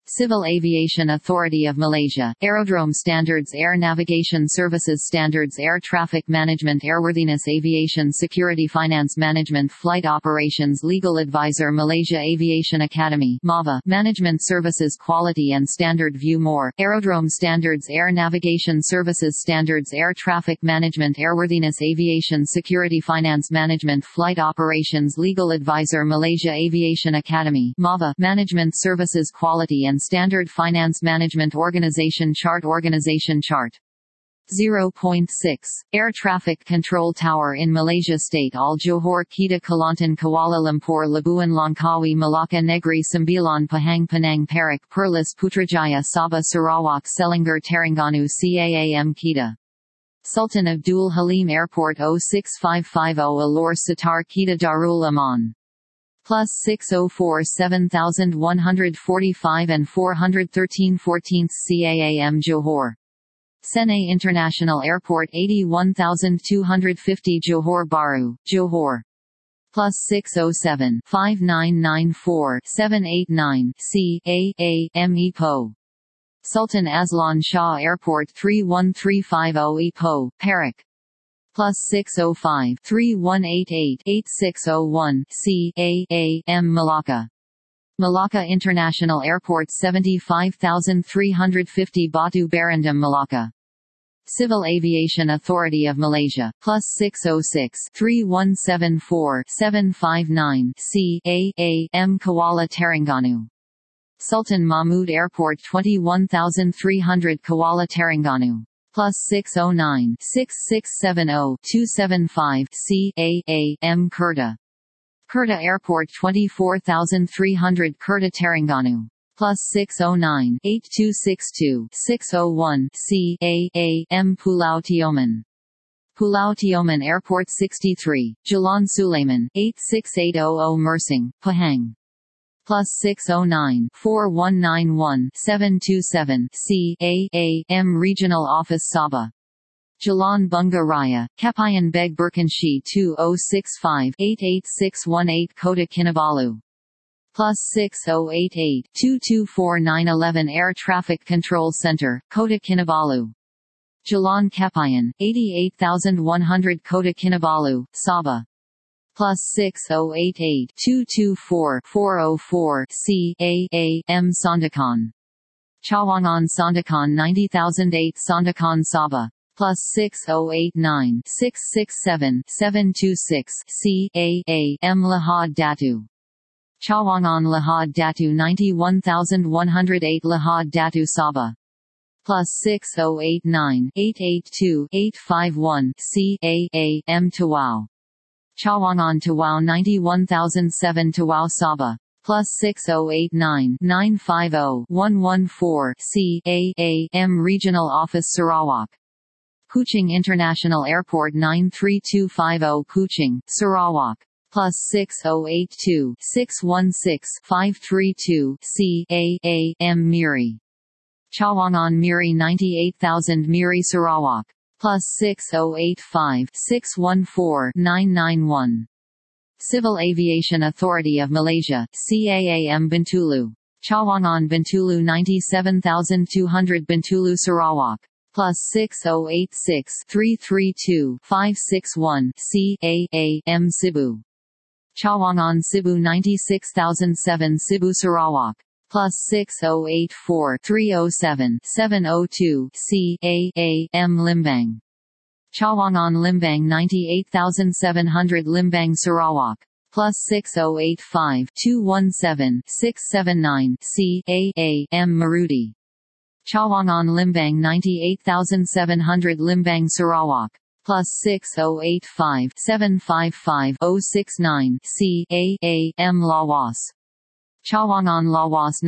Civil Aviation Authority of Malaysia, Aerodrome Standards, Air Navigation Services Standards, Air Traffic Management, Airworthiness, Aviation Security, Finance Management, Flight Operations, Legal Advisor, Malaysia Aviation Academy (MAVA), Management Services, Quality and Standard View More, Aerodrome Standards, Air Navigation Services Standards, Air Traffic Management, Airworthiness, Aviation Security, Finance Management, Flight Operations, Legal Advisor, Malaysia Aviation Academy (MAVA), Management Services, Quality and Standard, Finance Management, Organization Chart 0.6. Air Traffic Control Tower in Malaysia State Al Johor, Kedah, Kelantan, Kuala Lumpur, Labuan, Langkawi, Malacca, Negri Sembilan, Pahang, Penang, Perak, Perlis, Putrajaya, Sabah, Sarawak, Selangor, Terengganu, Caam, Kedah. Sultan Abdul Halim Airport 06550 Alor, Sitar, Kedah, Darul Aman. +604 7145 and 413 14th Caam, Johor. Senai International Airport 81250 Johor Bahru, Johor. +607 5994 789 Caam, Ipoh. Sultan Azlan Shah Airport 31350 Ipoh, Perak. +605 3188 8601 Caam, Malacca. Malacca International Airport 75350 Batu Berendam, Malacca. Civil Aviation Authority of Malaysia, +606 3174 759 Caam, Kuala Terengganu. Sultan Mahmud Airport 21300 Kuala Terengganu. +609 6670 275 Caam, Kerta. Kerta Airport 24300 Kerta Terengganu. +609 8262 601 Caam, Pulau Tioman. Pulau Tioman Airport 63, Jalan Sulaiman, 86800 Mersing, Pahang. +609 4191 727 Caam, Regional Office Sabah. Jalan Bunga Raya, Kapayan Beg Berkanshi 2065 88618 Kota Kinabalu. +6088 224 911 Air Traffic Control Center, Kota Kinabalu. Jalan Kapayan, 88100 Kota Kinabalu, Sabah. +6088 224 404 Caam, Sandakan. Cawangan Sandakan 90008 Sandakan, Sabah. +6089 667 726 Caam, Lahad Datu. Cawangan Lahad Datu 91108 Lahad Datu, Sabah. +6089 882 851 Caam, Tawau. Cawangan Tawau 91007 Tawau, Sabah. +6089 950 114 Caam, Regional Office Sarawak. Kuching International Airport 93250 Kuching, Sarawak. +6082 616 532 Caam, Miri. Cawangan Miri 98000 Miri, Sarawak. +6085 614 991. Civil Aviation Authority of Malaysia, CAAM, Bintulu. Cawangan Bintulu 97200 Bintulu, Sarawak. +6086 332 561 Caam, Cebu. Cawangan Cebu 96007 Cebu, Sarawak. +6084 307 702 Caam, Limbang. Cawangan Limbang 98700 Limbang, Sarawak. +6085 217 679 Caam, Maruti. Cawangan Limbang 98700 Limbang, Sarawak. +6085 755 069 Caam, Lawas. Cawangan Lawas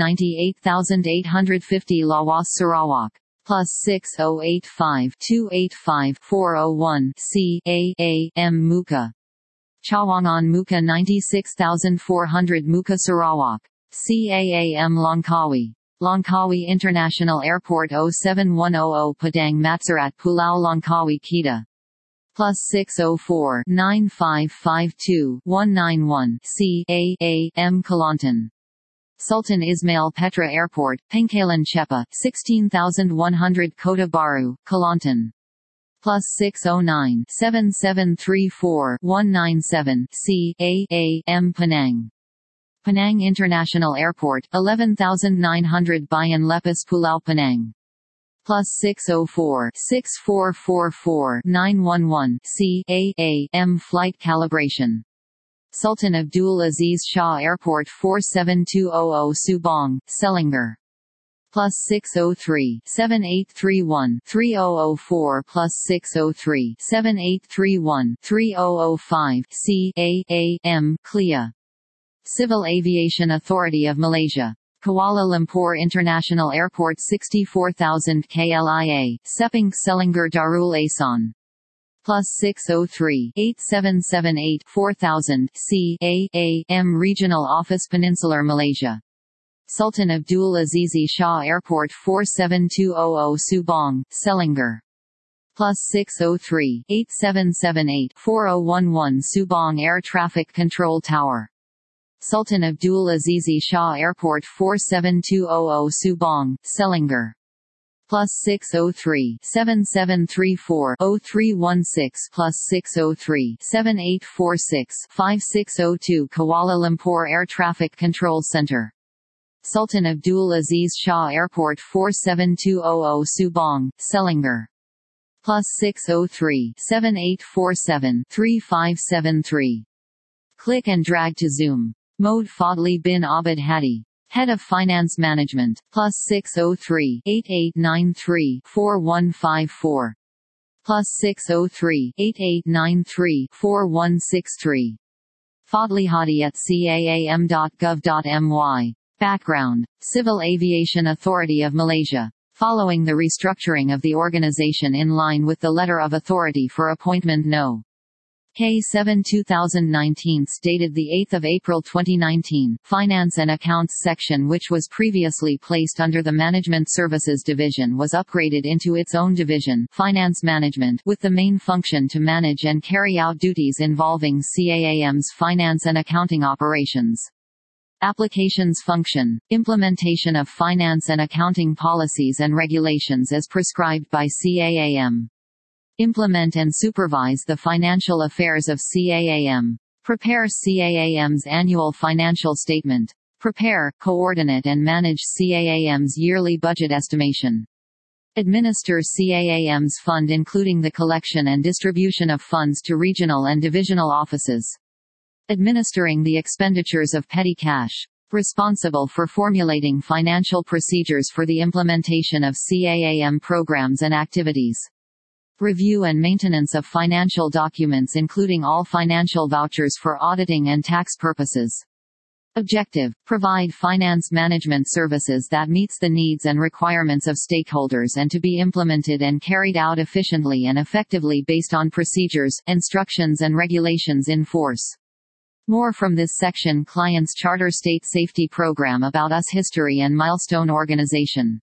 98850 Lawas, Sarawak. +6085 285 401 Caam, Muka. Cawangan Muka 96400 Muka, Sarawak. Caam, Langkawi. Langkawi International Airport 07100 Padang Matsarat, Pulau Langkawi, Kedah. +604 9552 191 Caam, Kelantan. Sultan Ismail Petra Airport, Pangkalan Chepa, 16,100 Kota Baru, Kelantan. +609 7734 197 C A M Penang. Penang International Airport, 11,900 Bayan Lepas Pulau Penang. +604 6444 911 C A M Flight calibration. Sultan Abdul Aziz Shah Airport 47200 Subang, Selangor. +603 7831 3004 +603 7831 3005 C A M Clia. Civil Aviation Authority of Malaysia. Kuala Lumpur International Airport 64,000 KLIA, Sepang Selangor Darul Asan. +603 8778 4000 C A M Regional Office Peninsular Malaysia. Sultan Abdul Aziz Shah Airport 47200 Subang, Selangor. +603 8778 4011 Subang Air Traffic Control Tower. Sultan Abdul Aziz Shah Airport 47200 Subang, Selangor. +603 7734 0316 +603 7846 5602 Kuala Lumpur Air Traffic Control Center. Sultan Abdul Aziz Shah Airport 47200 Subang, Selangor. +603 7847 3573. Click and drag to zoom. Mode Fadli bin Abid Hadi. Head of Finance Management, +603 8893 4154. +603 8893 4163. Fadli Hadi at caam.gov.my. Background: Civil Aviation Authority of Malaysia. Following the restructuring of the organization in line with the Letter of Authority for Appointment No. K7/2019 dated 8 April 2019, Finance and Accounts section, which was previously placed under the Management Services Division, was upgraded into its own division, Finance Management, with the main function to manage and carry out duties involving CAAM's finance and accounting operations. Applications function: implementation of finance and accounting policies and regulations as prescribed by CAAM. Implement and supervise the financial affairs of CAAM. Prepare CAAM's annual financial statement. Prepare, coordinate and manage CAAM's yearly budget estimation. Administer CAAM's fund, including the collection and distribution of funds to regional and divisional offices. Administering the expenditures of petty cash. Responsible for formulating financial procedures for the implementation of CAAM programs and activities. Review and maintenance of financial documents, including all financial vouchers for auditing and tax purposes. Objective: provide finance management services that meets the needs and requirements of stakeholders and to be implemented and carried out efficiently and effectively based on procedures, instructions and regulations in force. More from this section: Clients Charter State Safety Program, About Us, History and Milestone Organization.